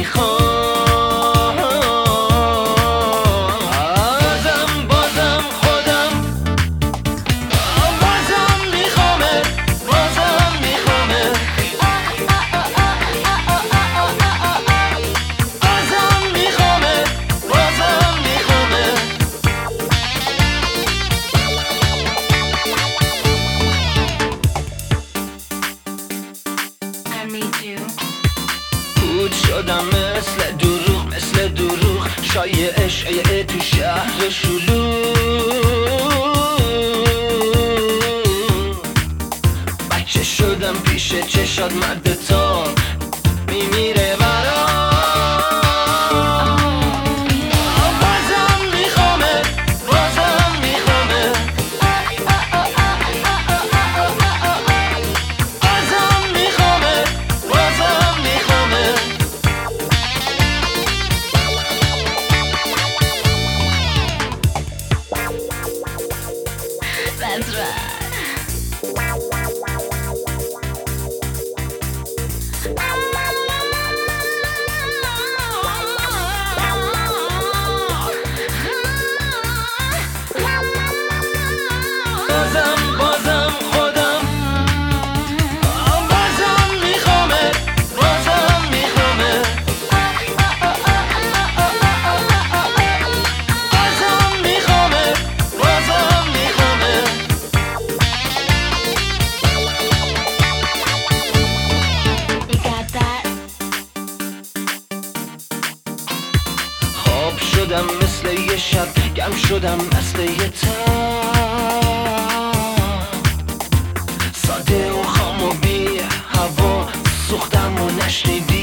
میخوام بازم خودم بازم میخوامه بازم میخوامه بازم میخوامه بازم میخوامه بود شدم مثل دروغ شایعه تو شهر شلوغ بچه شدم پیش چشات مرد تا میمیره برام بازم میخوامه بازم میخوامه بازم میخوامه بازم میخوامه That's right. بازم خودم بازم میخوامه بازم میخوامه بازم میخوامه بازم میخوامه You got that? خواب شدم مثل یه شب گم شدم مثل یه ساده و خام و بی هوا سوختم و نشنیدی